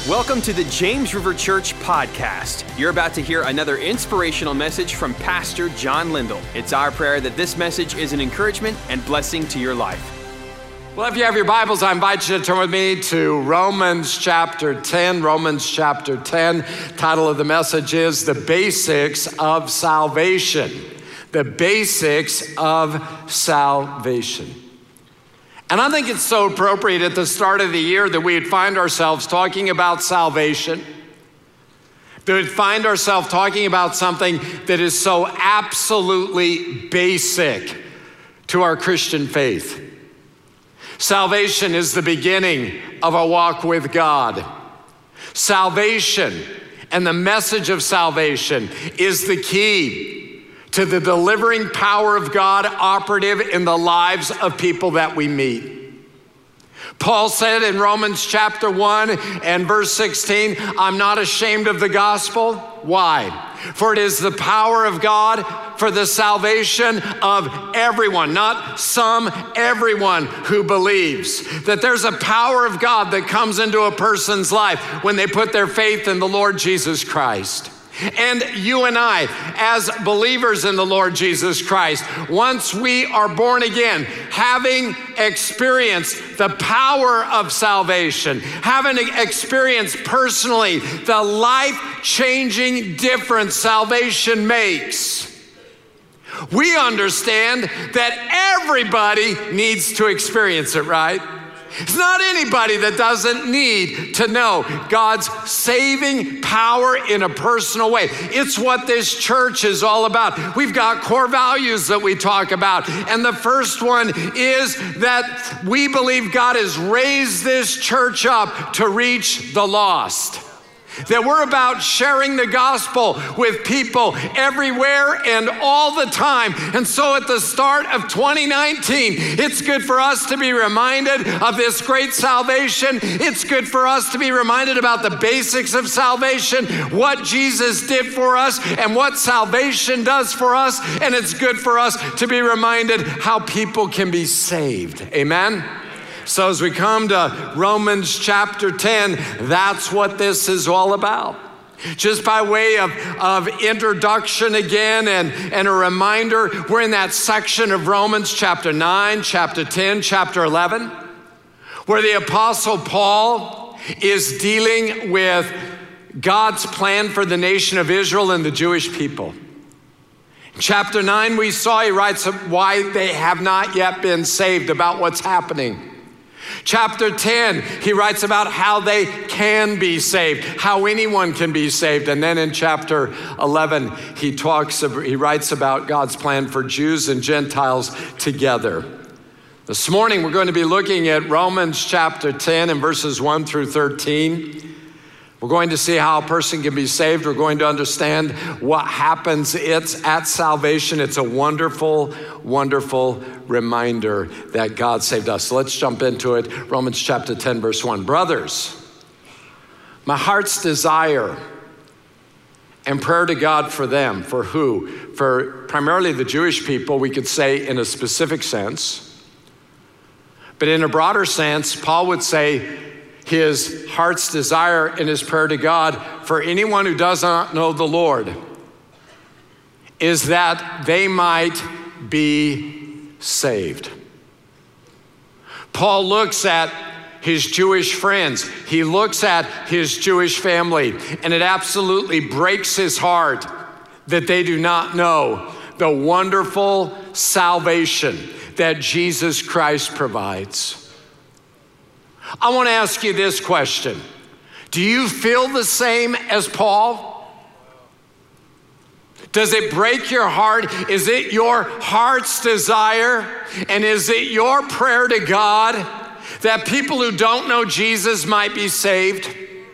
Welcome to the James River Church podcast. You're about to hear another inspirational message from Pastor John Lindell. It's our prayer that this message is an encouragement and blessing to your life. Well, if you have your Bibles, I invite you to turn with me to Romans chapter 10. Romans chapter 10, title of the message is The Basics of Salvation. The Basics of Salvation. And I think it's so appropriate at the start of the year that we'd find ourselves talking about salvation, that we'd find ourselves talking about something that is so absolutely basic to our Christian faith. Salvation is the beginning of a walk with God. Salvation and the message of salvation is the key to the delivering power of God operative in the lives of people that we meet. Paul said in Romans chapter 1 and verse 16, I'm not ashamed of the gospel. Why? For it is the power of God for the salvation of everyone, not some, everyone who believes. That there's a power of God that comes into a person's life when they put their faith in the Lord Jesus Christ. And you and I, as believers in the Lord Jesus Christ, once we are born again, having experienced the power of salvation, having experienced personally the life-changing difference salvation makes, we understand that everybody needs to experience it, right? It's not anybody that doesn't need to know God's saving power in a personal way. It's what this church is all about. We've got core values that we talk about. And the first one is that we believe God has raised this church up to reach the lost. That we're about sharing the gospel with people everywhere and all the time. And so at the start of 2019, it's good for us to be reminded of this great salvation. It's good for us to be reminded about the basics of salvation, what Jesus did for us and what salvation does for us. And it's good for us to be reminded how people can be saved. Amen? So as we come to Romans chapter 10, that's what this is all about. Just by way of introduction again and a reminder, we're in that section of Romans chapter 9, chapter 10, chapter 11, where the Apostle Paul is dealing with God's plan for the nation of Israel and the Jewish people. In chapter 9, we saw he writes why they have not yet been saved, about what's happening. Chapter 10, he writes about how they can be saved, how anyone can be saved. And then in chapter 11, he writes about God's plan for Jews and Gentiles together. This morning, we're going to be looking at Romans chapter 10 and verses 1 through 13. We're going to see how a person can be saved. We're going to understand what happens at salvation. It's a wonderful, wonderful reminder that God saved us. So let's jump into it. Romans chapter 10, verse 1. Brothers, my heart's desire and prayer to God for them, for who? For primarily the Jewish people, we could say in a specific sense. But in a broader sense, Paul would say, his heart's desire and his prayer to God for anyone who does not know the Lord is that they might be saved. Paul looks at his Jewish friends. He looks at his Jewish family, and it absolutely breaks his heart that they do not know the wonderful salvation that Jesus Christ provides. I want to ask you this question. Do you feel the same as Paul? Does it break your heart? Is it your heart's desire? And is it your prayer to God that people who don't know Jesus might be saved?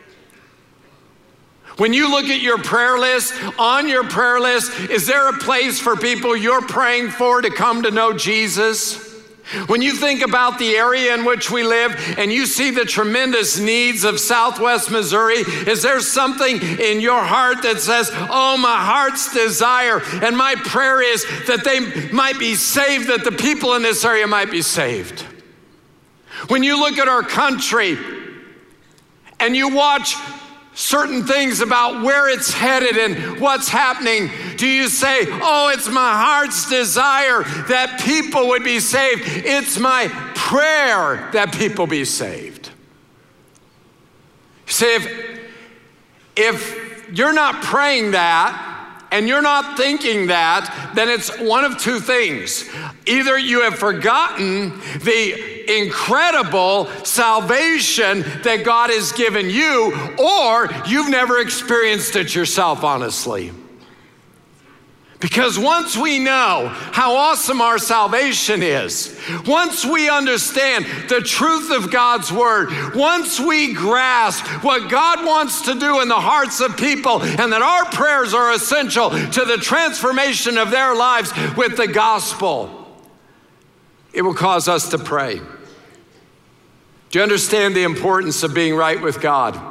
When you look at your prayer list, on your prayer list, is there a place for people you're praying for to come to know Jesus? When you think about the area in which we live and you see the tremendous needs of Southwest Missouri, is there something in your heart that says, oh, my heart's desire and my prayer is that they might be saved, that the people in this area might be saved? When you look at our country and you watch certain things about where it's headed and what's happening, do you say, oh, it's my heart's desire that people would be saved? It's my prayer that people be saved. See, if you're not praying that and you're not thinking that, then it's one of two things. Either you have forgotten the incredible salvation that God has given you, or you've never experienced it yourself, honestly. Because once we know how awesome our salvation is, once we understand the truth of God's word, once we grasp what God wants to do in the hearts of people, and that our prayers are essential to the transformation of their lives with the gospel, it will cause us to pray. Do you understand the importance of being right with God?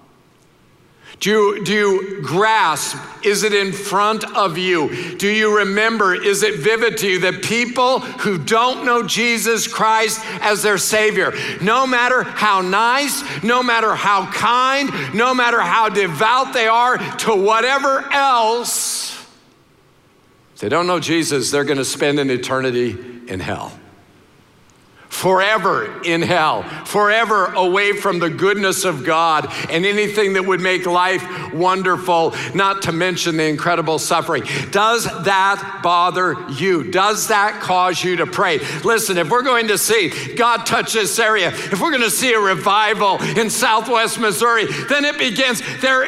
Do you grasp? Is it in front of you? Do you remember? Is it vivid to you that people who don't know Jesus Christ as their Savior, no matter how nice, no matter how kind, no matter how devout they are to whatever else, if they don't know Jesus, they're going to spend an eternity in hell. Forever in hell, forever away from the goodness of God and anything that would make life wonderful, not to mention the incredible suffering. Does that bother you? Does that cause you to pray? Listen, if we're going to see God touch this area, if we're going to see a revival in Southwest Missouri, then it begins.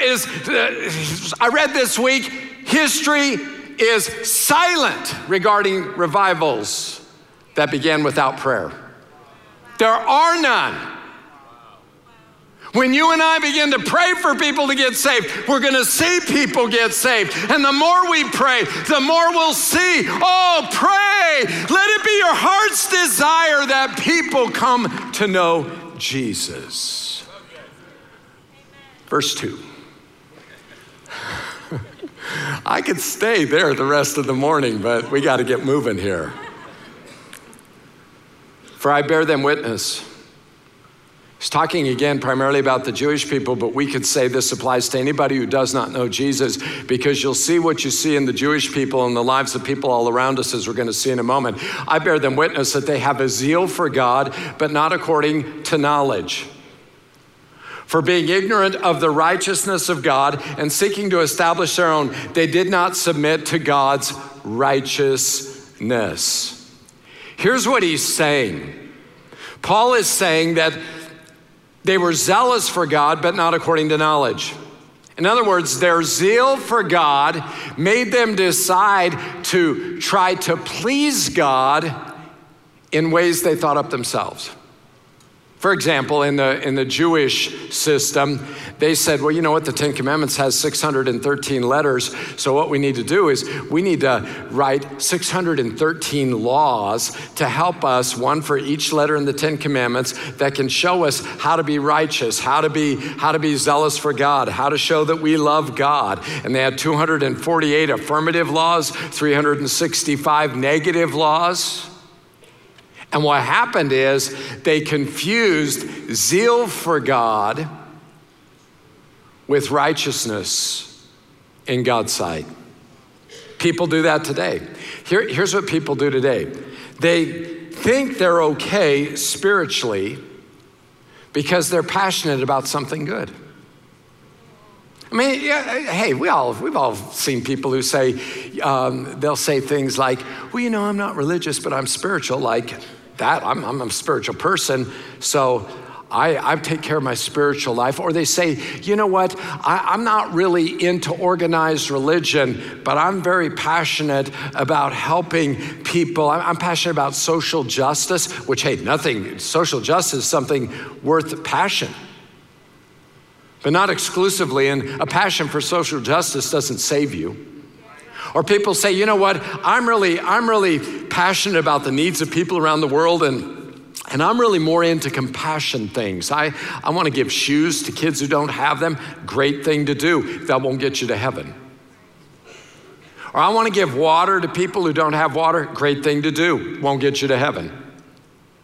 I read this week, history is silent regarding revivals that began without prayer. There are none. When you and I begin to pray for people to get saved, we're going to see people get saved. And the more we pray, the more we'll see. Oh, pray. Let it be your heart's desire that people come to know Jesus. Verse 2. I could stay there the rest of the morning, but we got to get moving here. For I bear them witness. He's talking again primarily about the Jewish people, but we could say this applies to anybody who does not know Jesus, because you'll see what you see in the Jewish people and the lives of people all around us, as we're going to see in a moment. I bear them witness that they have a zeal for God, but not according to knowledge. For being ignorant of the righteousness of God and seeking to establish their own, they did not submit to God's righteousness. Here's what he's saying. Paul is saying that they were zealous for God, but not according to knowledge. In other words, their zeal for God made them decide to try to please God in ways they thought up themselves. For example, in the Jewish system, they said, well, you know what? The Ten Commandments has 613 letters. So what we need to do is we need to write 613 laws to help us, one for each letter in the Ten Commandments, that can show us how to be righteous, how to be zealous for God, how to show that we love God. And they had 248 affirmative laws, 365 negative laws. And what happened is they confused zeal for God with righteousness in God's sight. People do that today. Here's what people do today. They think they're okay spiritually because they're passionate about something good. I mean, hey, we've all seen people who say, they'll say things like, well, you know, I'm not religious, but I'm spiritual. Like that, I'm a spiritual person, so I take care of my spiritual life. Or they say, you know what, I'm not really into organized religion, but I'm very passionate about helping people. I'm passionate about social justice, which, hey, social justice is something worth passion, but not exclusively, and a passion for social justice doesn't save you. Or people say, you know what, I'm really passionate about the needs of people around the world, and I'm really more into compassion things. I want to give shoes to kids who don't have them. Great thing to do. That won't get you to heaven. Or I want to give water to people who don't have water. Great thing to do. Won't get you to heaven.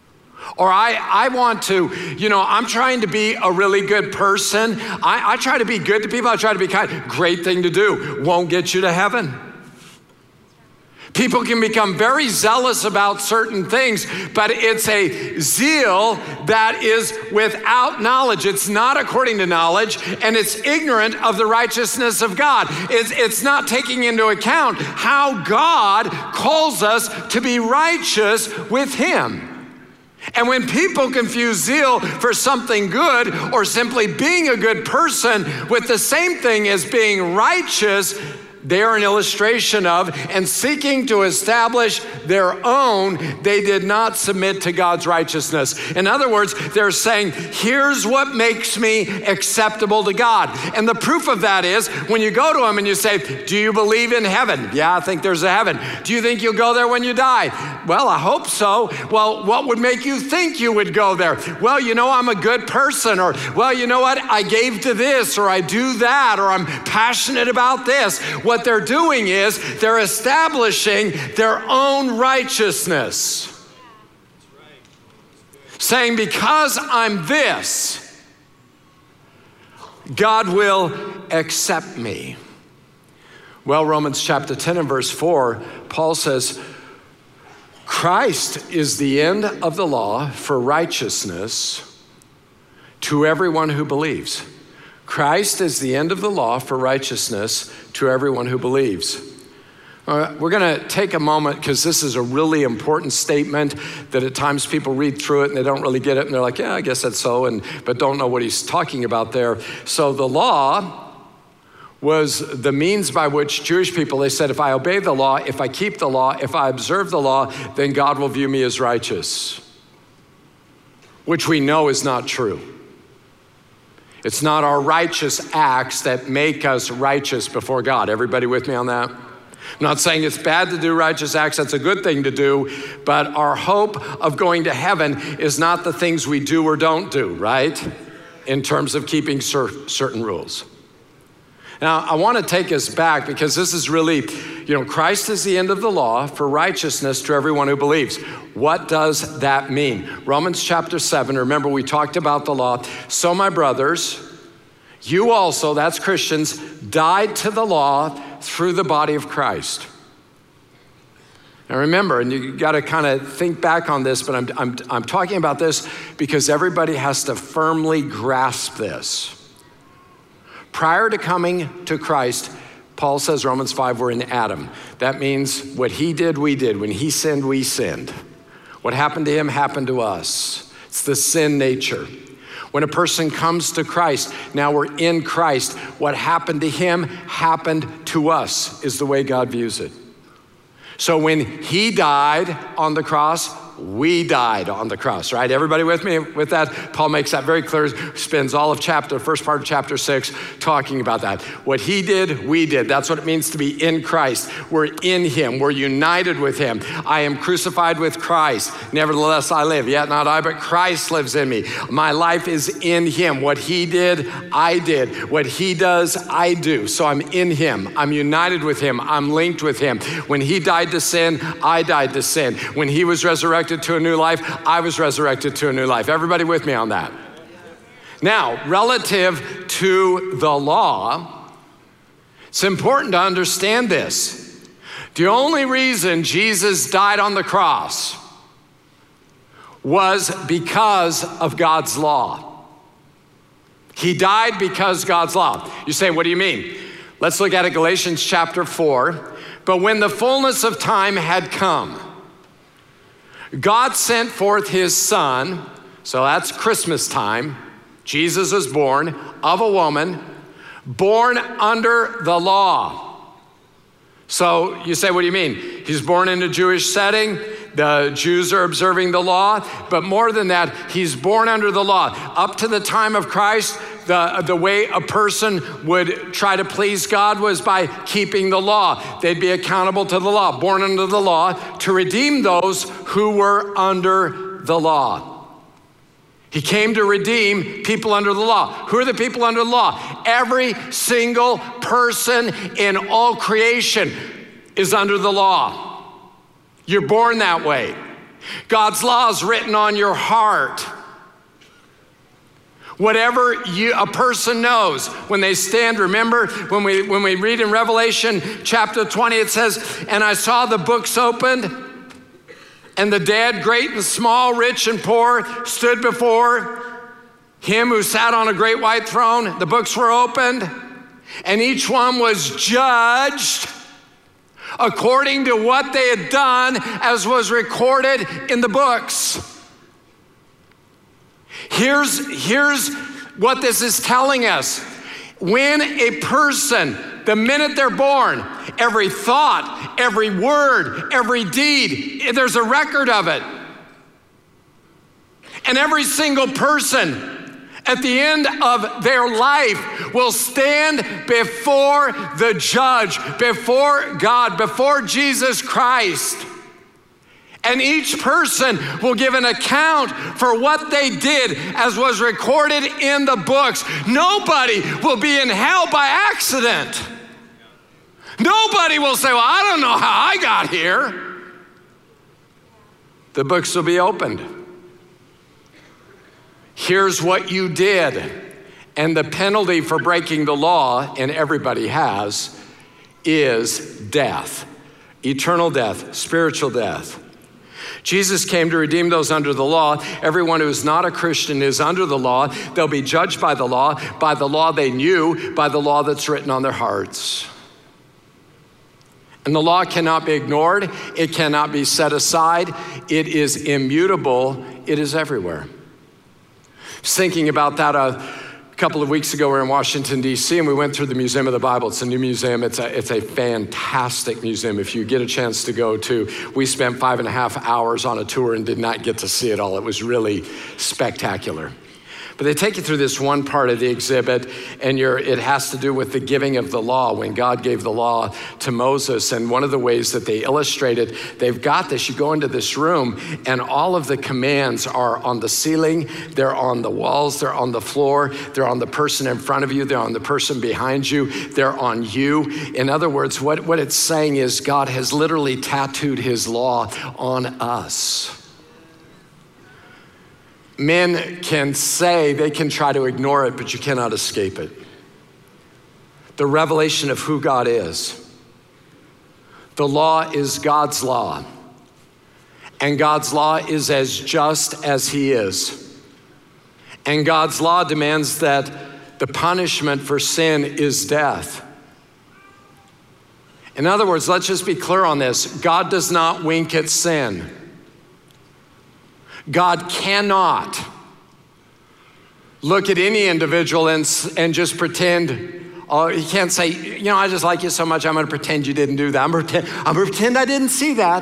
Or I want to, I'm trying to be a really good person. I try to be good to people. I try to be kind. Great thing to do. Won't get you to heaven. People can become very zealous about certain things, but it's a zeal that is without knowledge. It's not according to knowledge, and it's ignorant of the righteousness of God. It's not taking into account how God calls us to be righteous with Him. And when people confuse zeal for something good or simply being a good person with the same thing as being righteous, they are an illustration of and seeking to establish their own. They did not submit to God's righteousness. In other words, they're saying, here's what makes me acceptable to God. And the proof of that is when you go to Him and you say, do you believe in heaven? Yeah, I think there's a heaven. Do you think you'll go there when you die? Well, I hope so. Well, what would make you think you would go there? Well, I'm a good person. Or, well, you know what? I gave to this, or I do that, or I'm passionate about this. What they're doing is they're establishing their own righteousness. Saying, because I'm this, God will accept me. Well, Romans chapter 10 and verse 4, Paul says, Christ is the end of the law for righteousness to everyone who believes. Christ is the end of the law for righteousness to everyone who believes. We're going to take a moment because this is a really important statement that at times people read through it and they don't really get it and they're like, yeah, I guess that's so, but don't know what he's talking about there. So the law was the means by which Jewish people, they said, if I obey the law, if I keep the law, if I observe the law, then God will view me as righteous, which we know is not true. It's not our righteous acts that make us righteous before God. Everybody with me on that? I'm not saying it's bad to do righteous acts. That's a good thing to do. But our hope of going to heaven is not the things we do or don't do, right? In terms of keeping certain rules. Now, I want to take us back because this is really, Christ is the end of the law for righteousness to everyone who believes. What does that mean? Romans chapter 7, remember we talked about the law. So my brothers, you also, that's Christians, died to the law through the body of Christ. Now remember, and you got to kind of think back on this, but I'm talking about this because everybody has to firmly grasp this. Prior to coming to Christ, Paul says, Romans 5, we're in Adam. That means what he did, we did. When he sinned, we sinned. What happened to him happened to us. It's the sin nature. When a person comes to Christ, now we're in Christ. What happened to him happened to us, is the way God views it. So when he died on the cross, we died on the cross, right? Everybody with me with that? Paul makes that very clear, spends all of first part of chapter 6 talking about that. What he did, we did. That's what it means to be in Christ. We're in him. We're united with him. I am crucified with Christ. Nevertheless, I live. Yet not I, but Christ lives in me. My life is in him. What he did, I did. What he does, I do. So I'm in him. I'm united with him. I'm linked with him. When he died to sin, I died to sin. When he was resurrected to a new life, I was resurrected to a new life. Everybody with me on that? Now, relative to the law, it's important to understand this. The only reason Jesus died on the cross was because of God's law. He died because God's law. You say, what do you mean? Let's look at it, Galatians chapter 4. But when the fullness of time had come, God sent forth his son, so that's Christmas time. Jesus was born of a woman, born under the law. So you say, what do you mean? He's born in a Jewish setting. The Jews are observing the law, but more than that, he's born under the law. Up to the time of Christ, the way a person would try to please God was by keeping the law. They'd be accountable to the law, born under the law, to redeem those who were under the law. He came to redeem people under the law. Who are the people under the law? Every single person in all creation is under the law. You're born that way. God's law is written on your heart. Whatever a person knows when they stand, remember when we read in Revelation chapter 20, it says, and I saw the books opened, and the dead, great and small, rich and poor, stood before him who sat on a great white throne. The books were opened, and each one was judged according to what they had done, as was recorded in the books. Here's what this is telling us. When a person, the minute they're born, every thought, every word, every deed, there's a record of it. And every single person at the end of their life will stand before the judge, before God, before Jesus Christ. And each person will give an account for what they did, as was recorded in the books. Nobody will be in hell by accident. Nobody will say, well, I don't know how I got here. The books will be opened. Here's what you did. And the penalty for breaking the law, and everybody has, is death. Eternal death, spiritual death. Jesus came to redeem those under the law. Everyone who is not a Christian is under the law. They'll be judged by the law they knew, by the law that's written on their hearts. And the law cannot be ignored. It cannot be set aside. It is immutable. It is everywhere. I was thinking about that a couple of weeks ago. We were in Washington, D.C., and we went through the Museum of the Bible. It's a new museum. It's a fantastic museum. If you get a chance to go to, we spent 5.5 hours on a tour and did not get to see it all. It was really spectacular. But they take you through this one part of the exhibit, and it has to do with the giving of the law, when God gave the law to Moses. And one of the ways that they illustrated, they've got this, you go into this room, and all of the commands are on the ceiling, they're on the walls, they're on the floor, they're on the person in front of you, they're on the person behind you, they're on you. In other words, what it's saying is God has literally tattooed his law on us. Men can say, they can try to ignore it, but you cannot escape it. The revelation of who God is. The law is God's law. And God's law is as just as he is. And God's law demands that the punishment for sin is death. In other words, let's just be clear on this. God does not wink at sin. God cannot look at any individual and just pretend, he can't say, I just like you so much, I'm gonna pretend you didn't do that. I'm gonna pretend I didn't see that.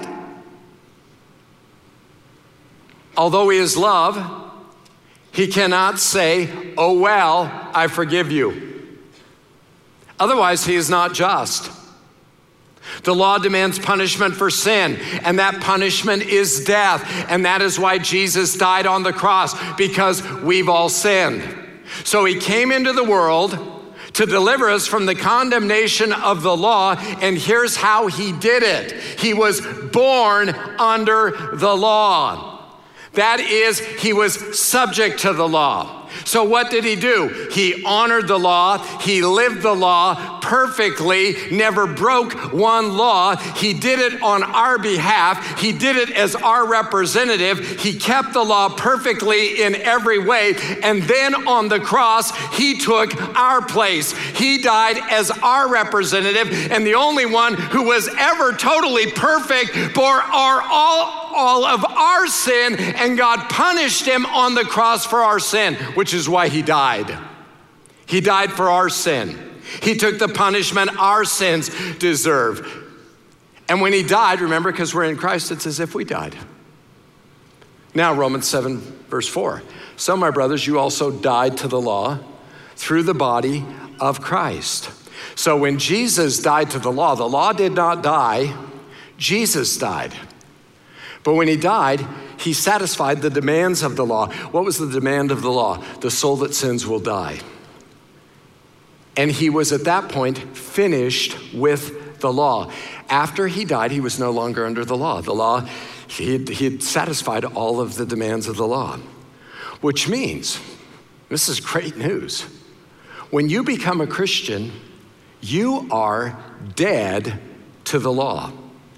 Although he is love, he cannot say, oh well, I forgive you. Otherwise, he is not just. The law demands punishment for sin, and that punishment is death. And that is why Jesus died on the cross, because we've all sinned. So he came into the world to deliver us from the condemnation of the law, and here's how he did it. He was born under the law. That is, he was subject to the law. So what did he do? He honored the law. He lived the law perfectly, never broke one law. He did it on our behalf. He did it as our representative. He kept the law perfectly in every way. And then on the cross, he took our place. He died as our representative, and the only one who was ever totally perfect bore all of our sin, and God punished him on the cross for our sin, which is why he died. He died for our sin. He took the punishment our sins deserve. And when he died, remember, because we're in Christ, it's as if we died. Now, Romans 7, verse 4. So, my brothers, you also died to the law through the body of Christ. So when Jesus died to the law did not die, Jesus died. But when he died, he satisfied the demands of the law. What was the demand of the law? The soul that sins will die. And he was at that point finished with the law. After he died, he was no longer under the law. The law He'd satisfied all of the demands of the law, which means, this is great news, when you become a Christian, you are dead to the law.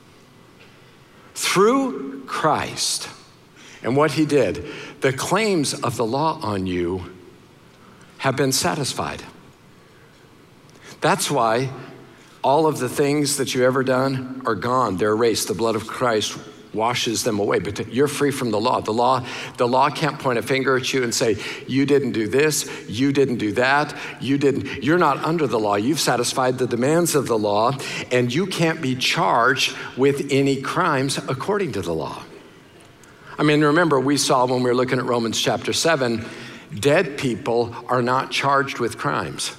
Through Christ and what he did, the claims of the law on you have been satisfied. That's why all of the things that you've ever done are gone. They're erased. The blood of Christ washes them away, but you're free from the law. The law can't point a finger at you and say, you didn't do this, you didn't do that, you're not under the law. You've satisfied the demands of the law, and you can't be charged with any crimes according to the law. I mean, remember, we saw when we were looking at Romans chapter 7, dead people are not charged with crimes.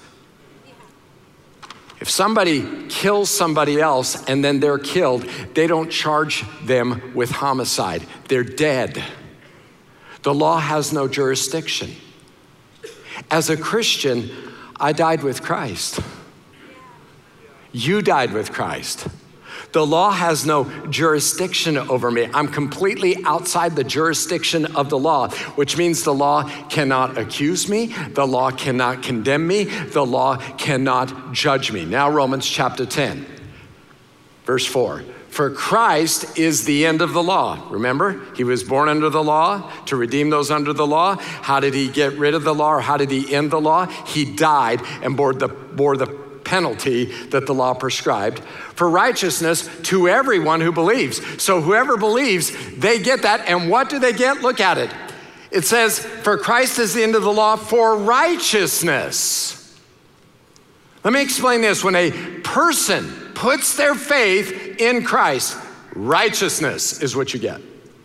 If somebody kills somebody else and then they're killed, they don't charge them with homicide. They're dead. The law has no jurisdiction. As a Christian, I died with Christ. You died with Christ. The law has no jurisdiction over me. I'm completely outside the jurisdiction of the law, which means the law cannot accuse me. The law cannot condemn me. The law cannot judge me. Now, Romans chapter 10, verse 4. For Christ is the end of the law. Remember, he was born under the law to redeem those under the law. How did he get rid of the law, or how did he end the law? He died and bore the penalty that the law prescribed for righteousness to everyone who believes. So whoever believes, they get that. And what do they get? Look at it. It says, for Christ is the end of the law for righteousness. Let me explain this. When a person puts their faith in Christ, righteousness is what you get.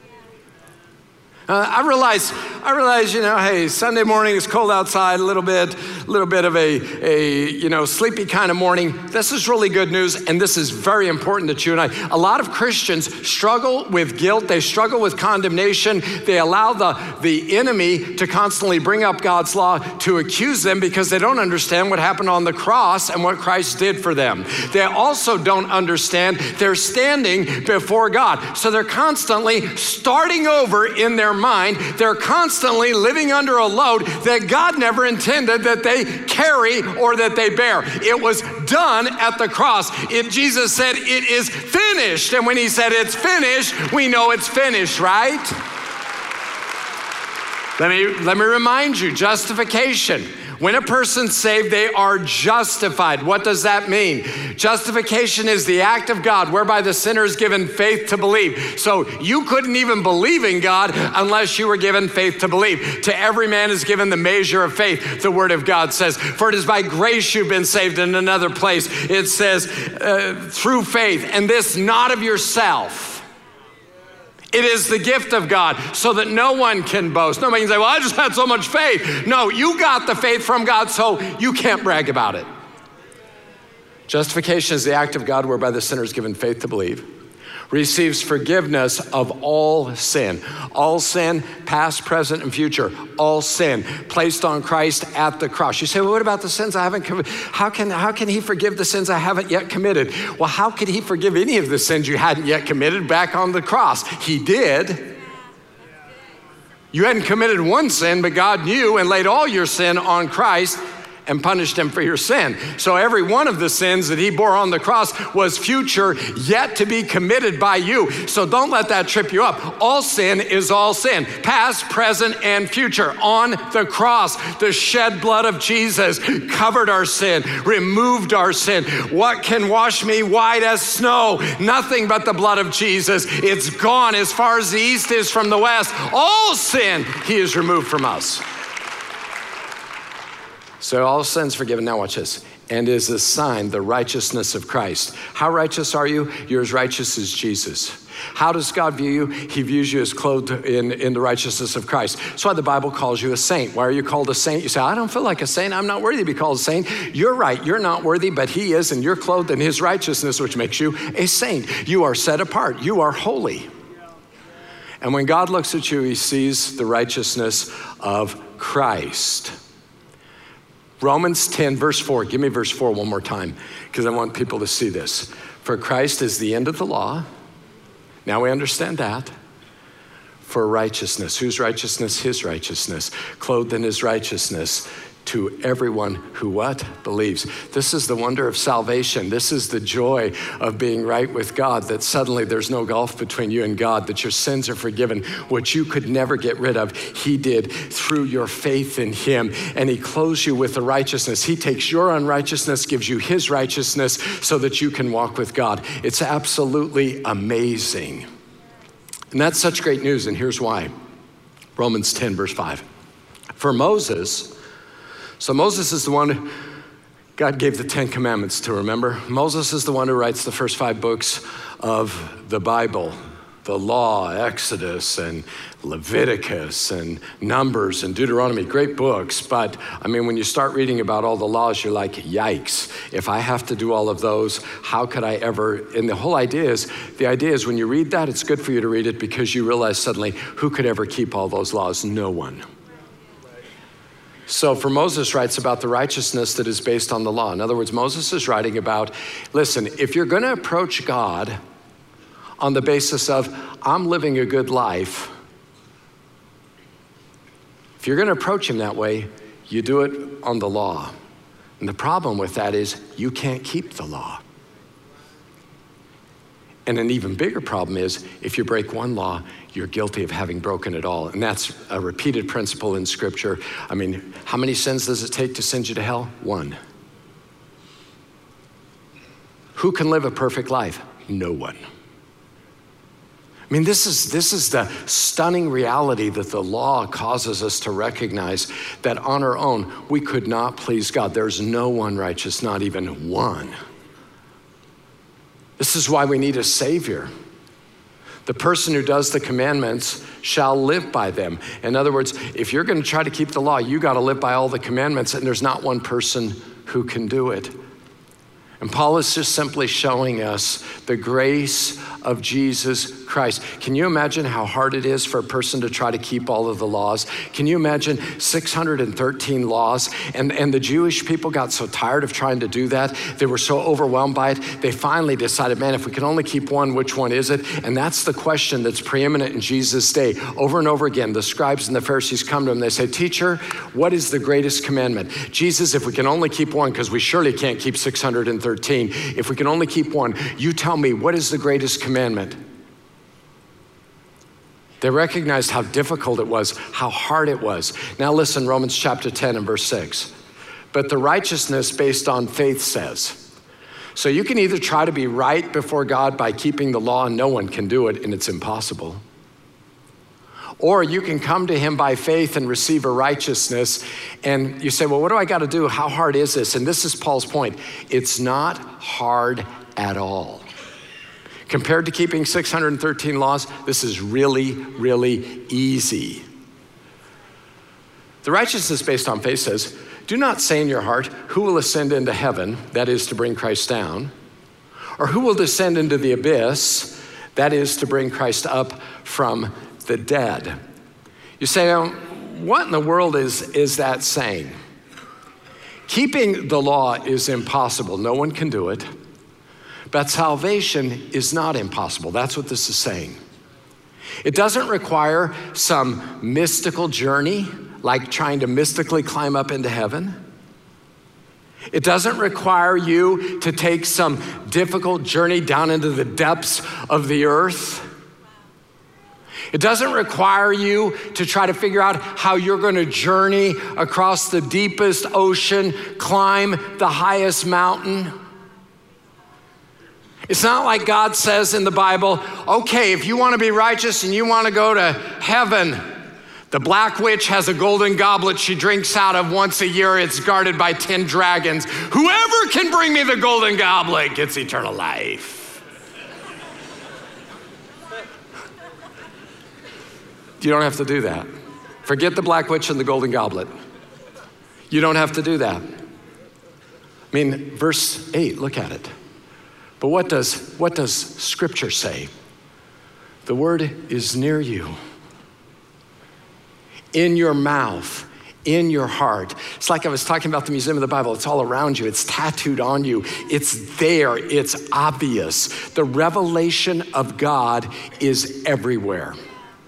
I realize, hey, Sunday morning is cold outside, a little bit of a sleepy kind of morning. This is really good news, and this is very important that you and I. A lot of Christians struggle with guilt. They struggle with condemnation. They allow the enemy to constantly bring up God's law to accuse them because they don't understand what happened on the cross and what Christ did for them. They also don't understand they're standing before God. So they're constantly starting over in their mind. They're constantly living under a load that God never intended that they carry or that they bear. It was done at the cross. Jesus said, it is finished. And when he said it's finished, we know it's finished, right? Let me remind you, justification. When a person's saved, they are justified. What does that mean? Justification is the act of God whereby the sinner is given faith to believe. So you couldn't even believe in God unless you were given faith to believe. To every man is given the measure of faith, the word of God says. For it is by grace you've been saved. In another place, it says, through faith, and this not of yourself. It is the gift of God so that no one can boast. Nobody can say, well, I just had so much faith. No, you got the faith from God, so you can't brag about it. Justification is the act of God whereby the sinner is given faith to believe, receives forgiveness of all sin, past, present, and future, all sin placed on Christ at the cross. You say, well, what about the sins I haven't committed? How can he forgive the sins I haven't yet committed? Well, how could he forgive any of the sins you hadn't yet committed back on the cross? He did. You hadn't committed one sin, but God knew and laid all your sin on Christ and punished him for your sin. So every one of the sins that he bore on the cross was future, yet to be committed by you. So don't let that trip you up. All sin is all sin, past, present, and future. On the cross, the shed blood of Jesus covered our sin, removed our sin. What can wash me white as snow? Nothing but the blood of Jesus. It's gone as far as the east is from the west. All sin he has removed from us. So all sins forgiven. Now watch this. And is a sign, the righteousness of Christ. How righteous are you? You're as righteous as Jesus. How does God view you? He views you as clothed in the righteousness of Christ. That's why the Bible calls you a saint. Why are you called a saint? You say, I don't feel like a saint. I'm not worthy to be called a saint. You're right. You're not worthy, but he is, and you're clothed in his righteousness, which makes you a saint. You are set apart. You are holy. And when God looks at you, he sees the righteousness of Christ. Romans 10, verse 4. Give me verse 4 one more time, because I want people to see this. For Christ is the end of the law Now we understand that. For righteousness. Whose righteousness? His righteousness. Clothed in his righteousness to everyone who what? Believes. This is the wonder of salvation. This is the joy of being right with God, that suddenly there's no gulf between you and God, that your sins are forgiven. What you could never get rid of, he did through your faith in him. And he clothes you with the righteousness. He takes your unrighteousness, gives you his righteousness so that you can walk with God. It's absolutely amazing. And that's such great news, and here's why. Romans 10, verse 5. For Moses, so Moses is the one God gave the 10 Commandments to, remember? Moses is the one who writes the first 5 books of the Bible, the law, Exodus and Leviticus and Numbers and Deuteronomy, great books. But I mean, when you start reading about all the laws, you're like, yikes, if I have to do all of those, how could I ever? And the idea is when you read that, it's good for you to read it because you realize suddenly, who could ever keep all those laws? No one. So for Moses writes about the righteousness that is based on the law. In other words, Moses is writing about, listen, if you're gonna approach God on the basis of, I'm living a good life, if you're gonna approach him that way, you do it on the law. And the problem with that is you can't keep the law. And an even bigger problem is if you break one law, you're guilty of having broken it all. And that's a repeated principle in Scripture. I mean, how many sins does it take to send you to hell? 1. Who can live a perfect life? No one. I mean, this is the stunning reality that the law causes us to recognize, that on our own, we could not please God. There's no one righteous, not even one. This is why we need a Savior. The person who does the commandments shall live by them. In other words, if you're going to try to keep the law, you got to live by all the commandments, and there's not one person who can do it. And Paul is just simply showing us the grace of Jesus Christ. Can you imagine how hard it is for a person to try to keep all of the laws? Can you imagine 613 laws? And the Jewish people got so tired of trying to do that. They were so overwhelmed by it. They finally decided, man, if we can only keep one, which one is it? And that's the question that's preeminent in Jesus' day. Over and over again, the scribes and the Pharisees come to him. They say, teacher, what is the greatest commandment? Jesus, if we can only keep one, because we surely can't keep 613. If we can only keep one, you tell me, what is the greatest commandment? They recognized how difficult it was, how hard it was. Now listen, Romans chapter 10 and verse 6. But the righteousness based on faith says. So you can either try to be right before God by keeping the law, and no one can do it, and it's impossible. Or you can come to him by faith and receive a righteousness. And you say, well, what do I got to do? How hard is this? And this is Paul's point. It's not hard at all. Compared to keeping 613 laws, this is really, really easy. The righteousness based on faith says, do not say in your heart, who will ascend into heaven, that is to bring Christ down, or who will descend into the abyss, that is to bring Christ up from the dead. You say, what in the world is that saying? Keeping the law is impossible. No one can do it. But salvation is not impossible. That's what this is saying. It doesn't require some mystical journey, like trying to mystically climb up into heaven. It doesn't require you to take some difficult journey down into the depths of the earth. It doesn't require you to try to figure out how you're going to journey across the deepest ocean, climb the highest mountain. It's not like God says in the Bible, okay, if you want to be righteous and you want to go to heaven, the black witch has a golden goblet she drinks out of once a year. It's guarded by 10 dragons. Whoever can bring me the golden goblet gets eternal life. You don't have to do that. Forget the black witch and the golden goblet. You don't have to do that. I mean, verse 8, look at it. But what does Scripture say? The word is near you, in your mouth in your heart. It's like I was talking about the Museum of the Bible. It's all around you. It's tattooed on you. It's there. It's obvious. The revelation of God is everywhere.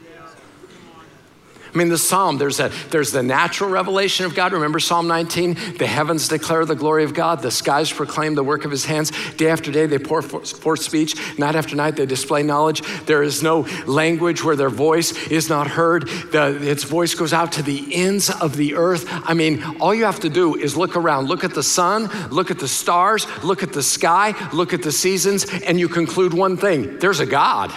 I mean, the Psalm, there's the natural revelation of God. Remember Psalm 19? The heavens declare the glory of God. The skies proclaim the work of his hands. Day after day, they pour forth speech. Night after night, they display knowledge. There is no language where their voice is not heard. Its voice goes out to the ends of the earth. I mean, all you have to do is look around. Look at the sun, look at the stars, look at the sky, look at the seasons, and you conclude one thing: there's a God.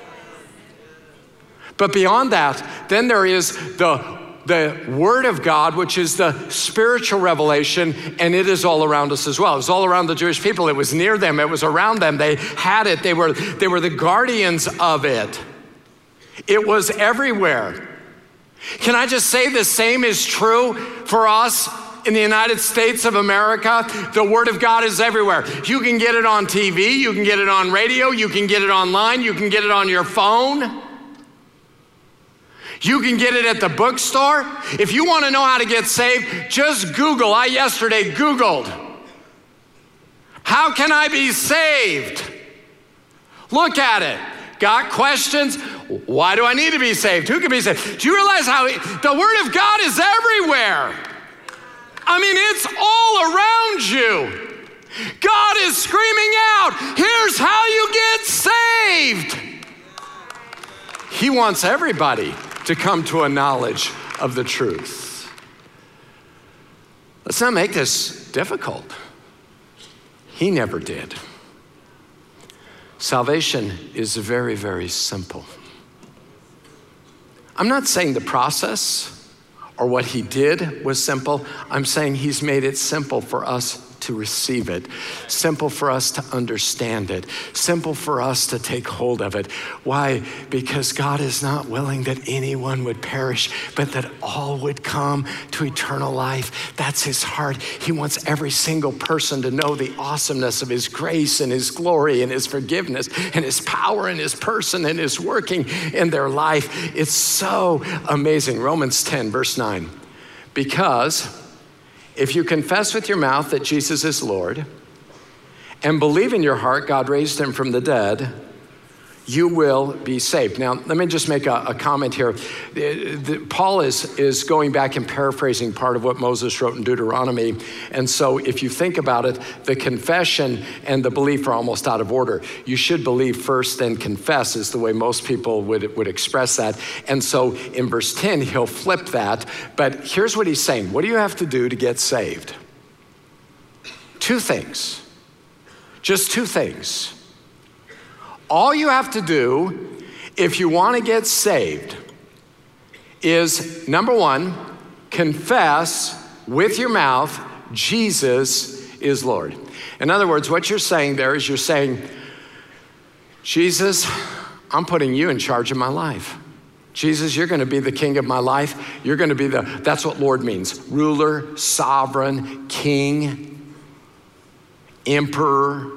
But beyond that, then there is the Word of God, which is the spiritual revelation, and it is all around us as well. It was all around the Jewish people. It was near them. It was around them. They had it. They were the guardians of it. It was everywhere. Can I just say the same is true for us in the United States of America? The Word of God is everywhere. You can get it on TV. You can get it on radio. You can get it online. You can get it on your phone. You can get it at the bookstore. If you want to know how to get saved, just Google. I yesterday Googled, how can I be saved? Look at it. Got questions? Why do I need to be saved? Who can be saved? Do you realize how the Word of God is everywhere? I mean, it's all around you. God is screaming out, here's how you get saved. He wants everybody to come to a knowledge of the truth. Let's not make this difficult. He never did. Salvation is very, very simple. I'm not saying the process or what he did was simple. I'm saying he's made it simple for us to receive it, simple for us to understand it, simple for us to take hold of it. Why? Because God is not willing that anyone would perish, but that all would come to eternal life. That's his heart. He wants every single person to know the awesomeness of his grace and his glory and his forgiveness and his power and his person and his working in their life. It's so amazing. Romans 10, verse 9. Because if you confess with your mouth that Jesus is Lord and believe in your heart God raised him from the dead, you will be saved. Now, let me just make a comment here. Paul is going back and paraphrasing part of what Moses wrote in Deuteronomy. And so if you think about it, the confession and the belief are almost out of order. You should believe first, then confess is the way most people would express that. And so in verse 10, he'll flip that. But here's what he's saying. What do you have to do to get saved? Two things. Just two things. All you have to do if you want to get saved is, number one, confess with your mouth Jesus is Lord. In other words, what you're saying there is you're saying, Jesus, I'm putting you in charge of my life. Jesus, you're going to be the king of my life. You're going to be that's what Lord means. Ruler, sovereign, king, emperor.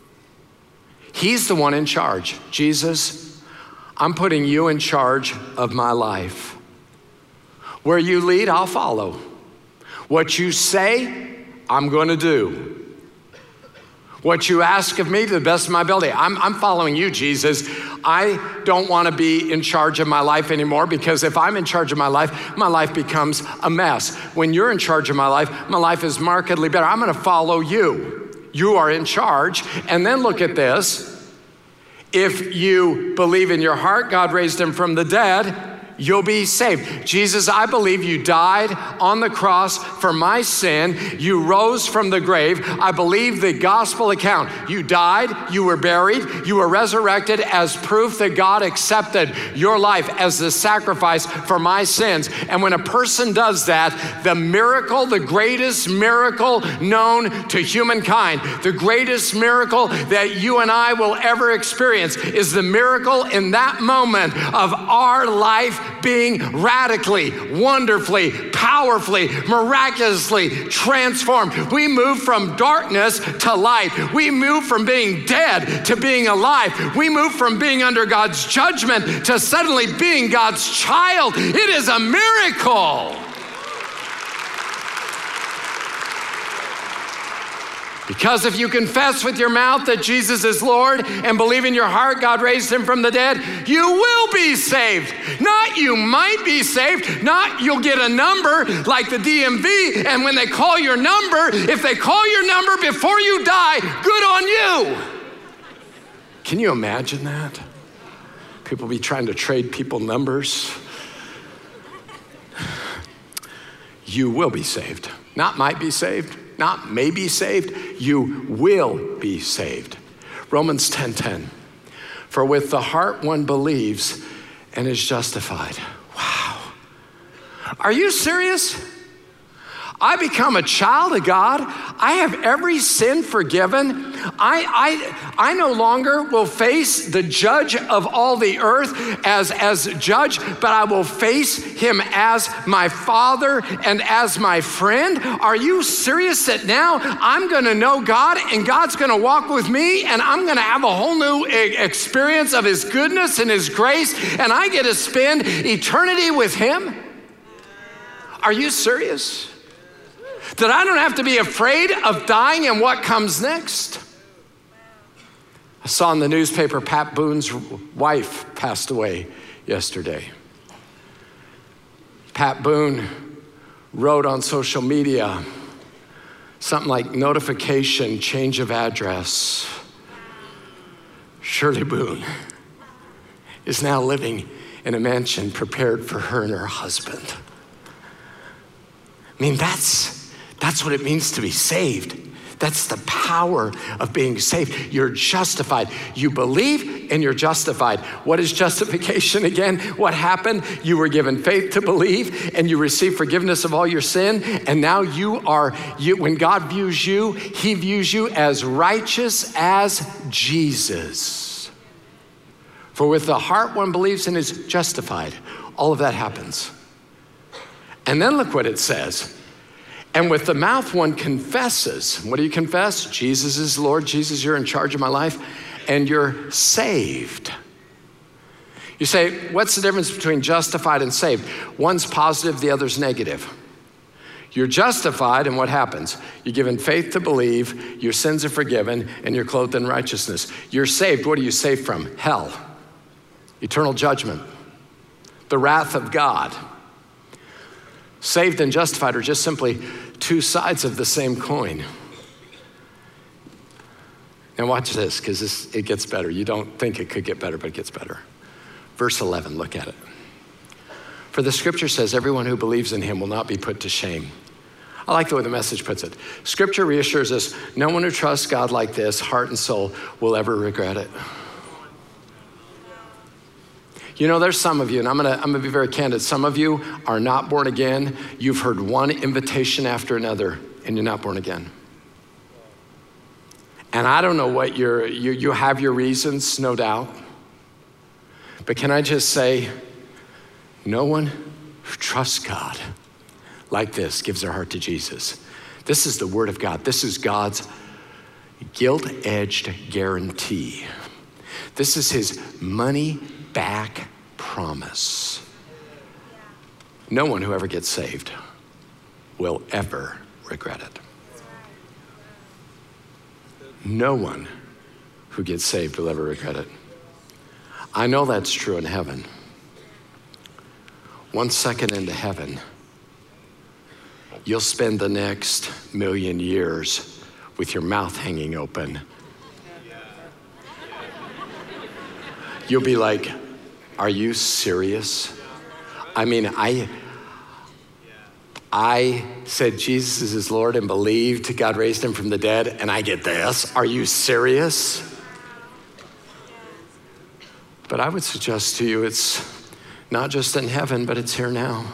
He's the one in charge. Jesus, I'm putting you in charge of my life. Where you lead, I'll follow. What you say, I'm going to do. What you ask of me to the best of my ability, I'm following you, Jesus. I don't want to be in charge of my life anymore, because if I'm in charge of my life becomes a mess. When you're in charge of my life is markedly better. I'm going to follow you. You are in charge. And then look at this. If you believe in your heart God raised him from the dead, you'll be saved. Jesus, I believe you died on the cross for my sin. You rose from the grave. I believe the gospel account. You died, you were buried, you were resurrected as proof that God accepted your life as the sacrifice for my sins. And when a person does that, the miracle, the greatest miracle known to humankind, the greatest miracle that you and I will ever experience is the miracle in that moment of our life being radically, wonderfully, powerfully, miraculously transformed. We move from darkness to light. We move from being dead to being alive. We move from being under God's judgment to suddenly being God's child. It is a miracle. Because if you confess with your mouth that Jesus is Lord and believe in your heart God raised him from the dead, you will be saved. Not you might be saved, not you'll get a number like the DMV, and when they call your number, if they call your number before you die, good on you. Can you imagine that? People be trying to trade people numbers. You will be saved. Not might be saved, not may be saved, you will be saved. Romans 10:10. For with the heart one believes and is justified. Wow. Are you serious? I become a child of God. I have every sin forgiven. I no longer will face the judge of all the earth as judge, but I will face him as my father and as my friend. Are you serious that now I'm gonna know God and God's gonna walk with me and I'm gonna have a whole new experience of his goodness and his grace and I get to spend eternity with him? Are you serious? That I don't have to be afraid of dying and what comes next? I saw in the newspaper Pat Boone's wife passed away yesterday. Pat Boone wrote on social media something like notification, change of address. Shirley Boone is now living in a mansion prepared for her and her husband. I mean, that's what it means to be saved. That's the power of being saved. You're justified. You believe and you're justified. What is justification again? What happened? You were given faith to believe and you received forgiveness of all your sin. And now when God views you, he views you as righteous as Jesus. For with the heart one believes and is justified. All of that happens. And then look what it says. And with the mouth one confesses. What do you confess? Jesus is Lord. Jesus, you're in charge of my life. And you're saved. You say, what's the difference between justified and saved? One's positive, the other's negative. You're justified, and what happens? You're given faith to believe, your sins are forgiven, and you're clothed in righteousness. You're saved. What are you saved from? Hell. Eternal judgment. The wrath of God. Saved and justified are just simply two sides of the same coin. Now watch this, because it gets better. You don't think it could get better, but it gets better. Verse 11, look at it. For the scripture says, everyone who believes in him will not be put to shame. I like the way the Message puts it. Scripture reassures us, no one who trusts God like this, heart and soul, will ever regret it. You know, there's some of you, and I'm gonna be very candid. Some of you are not born again. You've heard one invitation after another, and you're not born again. And I don't know what you have your reasons, no doubt. But can I just say, no one who trusts God like this gives their heart to Jesus. This is the word of God. This is God's gilt-edged guarantee. This is his money back promise. No one who ever gets saved will ever regret it. No one who gets saved will ever regret it. I know that's true in heaven. 1 second into heaven, you'll spend the next 1,000,000 years with your mouth hanging open. You'll be like, are you serious? I mean, I said Jesus is Lord and believed God raised him from the dead, and I get this. Are you serious? But I would suggest to you it's not just in heaven, but it's here now.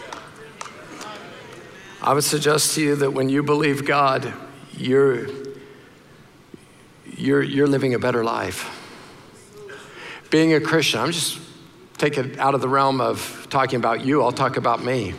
I would suggest to you that when you believe God, you're living a better life. Being a Christian, I'm just taking it out of the realm of talking about you, I'll talk about me.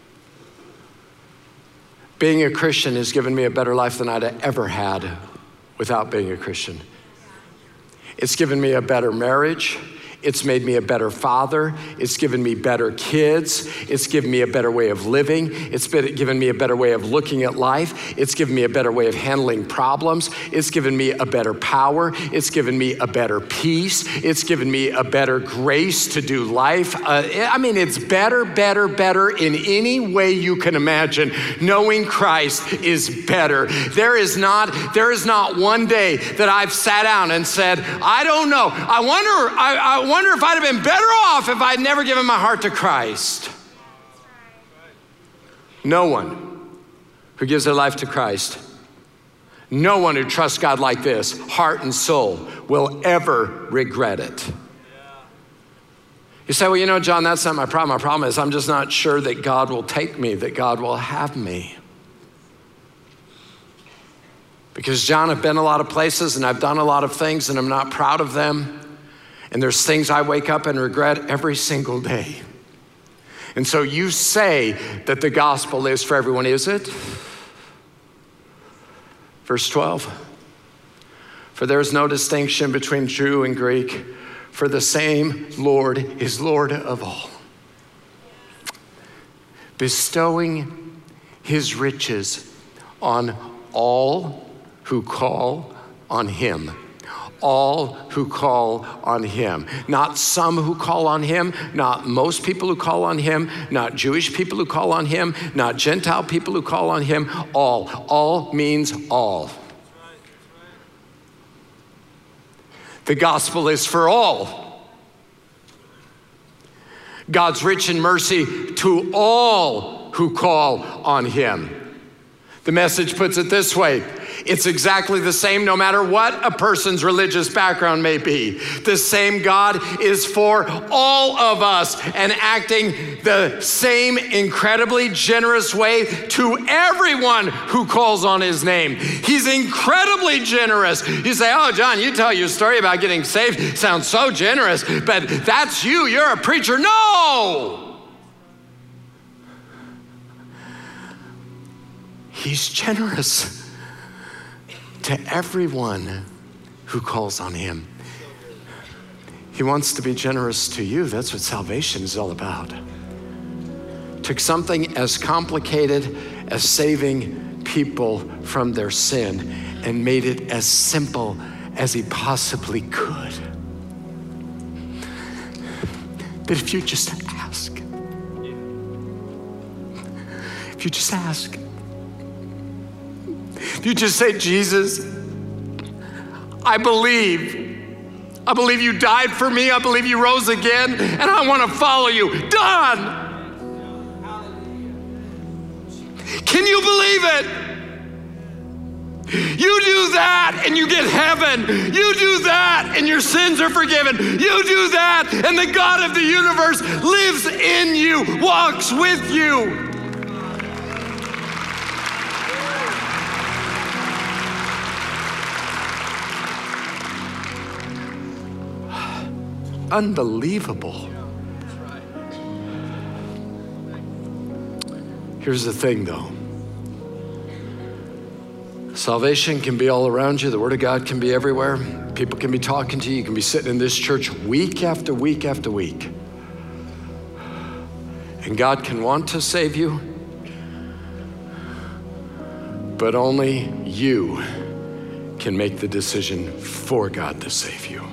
Being a Christian has given me a better life than I'd ever had without being a Christian. It's given me a better marriage. It's made me a better father. It's given me better kids. It's given me a better way of living. It's given me a better way of looking at life. It's given me a better way of handling problems. It's given me a better power. It's given me a better peace. It's given me a better grace to do life. It's better in any way you can imagine. Knowing Christ is better. There is not one day that I've sat down and said, I don't know. I wonder if I'd have been better off if I'd never given my heart to Christ. No one who gives their life to Christ, no one who trusts God like this, heart and soul, will ever regret it. You say, well, John, that's not my problem. My problem is I'm just not sure that God will take me, that God will have me. Because, John, I've been a lot of places and I've done a lot of things and I'm not proud of them. And there's things I wake up and regret every single day. And so you say that the gospel is for everyone, is it? Verse 12, for there is no distinction between Jew and Greek, for the same Lord is Lord of all, bestowing his riches on all who call on him. All who call on him. Not some who call on him, not most people who call on him, not Jewish people who call on him, not Gentile people who call on him. All. All means all. The gospel is for all. God's rich in mercy to all who call on him. The Message puts it this way. It's exactly the same no matter what a person's religious background may be. The same God is for all of us and acting the same incredibly generous way to everyone who calls on his name. He's incredibly generous. You say, oh, John, you tell your story about getting saved. Sounds so generous, but that's you. You're a preacher. No! He's generous to everyone who calls on him. He wants to be generous to you. That's what salvation is all about. Took something as complicated as saving people from their sin and made it as simple as he possibly could. But if you just ask, if you just say, Jesus, I believe you died for me. I believe you rose again, and I want to follow you. Done. Can you believe it? You do that and you get heaven. You do that and your sins are forgiven. You do that and the God of the universe lives in you, walks with you. Unbelievable. Here's the thing though. Salvation can be all around you. The Word of God can be everywhere. People can be talking to you. You can be sitting in this church week after week after week. And God can want to save you, but only you can make the decision for God to save you.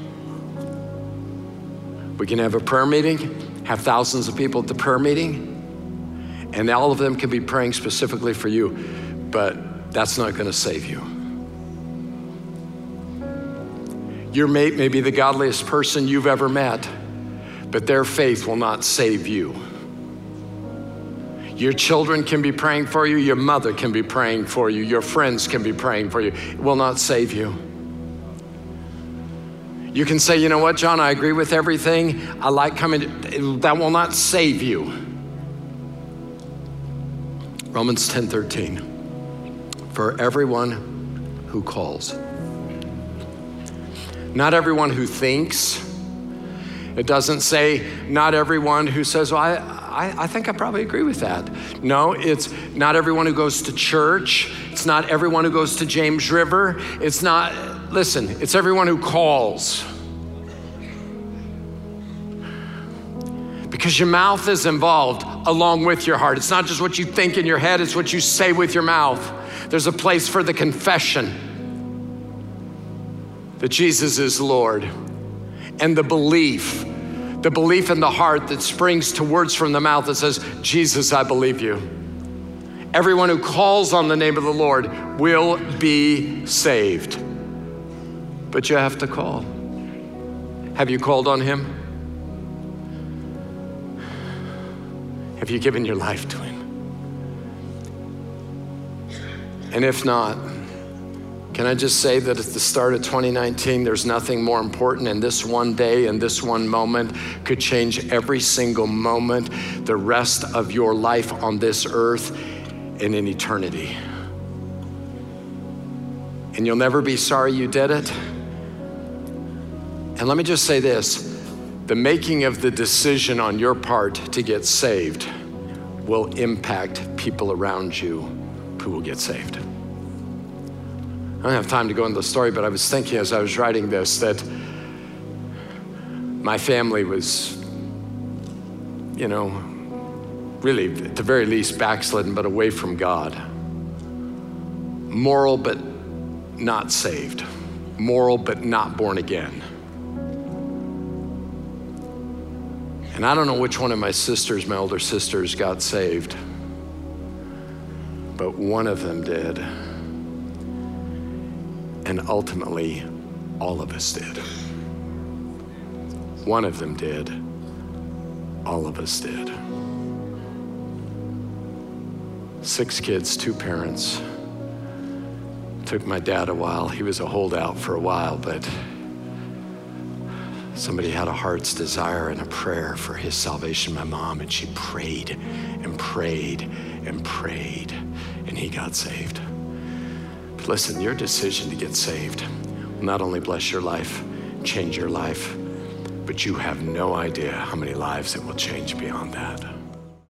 We can have a prayer meeting, have thousands of people at the prayer meeting, and all of them can be praying specifically for you, but that's not going to save you. Your mate may be the godliest person you've ever met, but their faith will not save you. Your children can be praying for you, your mother can be praying for you, your friends can be praying for you. It will not save you. You can say, you know what, John, I agree with everything. I like coming. That will not save you. Romans 10:13. For everyone who calls. Not everyone who thinks. It doesn't say not everyone who says, well, I think I probably agree with that. No, it's not everyone who goes to church. It's not everyone who goes to James River. It's not, listen, it's everyone who calls. Because your mouth is involved along with your heart. It's not just what you think in your head, it's what you say with your mouth. There's a place for the confession that Jesus is Lord, and the belief in the heart that springs to words from the mouth that says, Jesus, I believe you. Everyone who calls on the name of the Lord will be saved. But you have to call. Have you called on him? Have you given your life to him? And if not, can I just say that at the start of 2019, there's nothing more important, and this one day and this one moment could change every single moment, the rest of your life on this earth and in eternity. And you'll never be sorry you did it. And let me just say this, the making of the decision on your part to get saved will impact people around you who will get saved. I don't have time to go into the story, but I was thinking as I was writing this that my family was, really at the very least backslidden, but away from God. Moral, but not saved. Moral, but not born again. And I don't know which one of my older sisters got saved, but one of them did. And ultimately, all of us did. One of them did. All of us did. 6 kids, 2 parents. Took my dad a while. He was a holdout for a while, but somebody had a heart's desire and a prayer for his salvation, my mom, and she prayed and prayed and prayed, and he got saved. But listen, your decision to get saved will not only bless your life, change your life, but you have no idea how many lives it will change beyond that.